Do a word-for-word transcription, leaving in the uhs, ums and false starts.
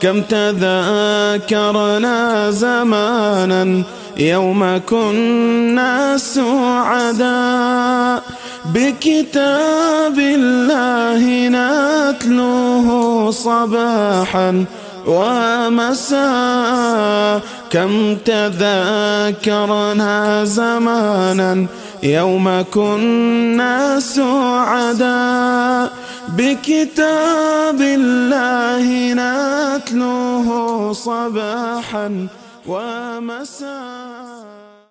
كم تذاكرنا زمانا يوم كنا سعداء بكتاب الله نتلوه صباحا ومساء. كم تذاكرنا زمانا يوم كنا سعداء بكتاب الله نتلوه صباحا ومساء.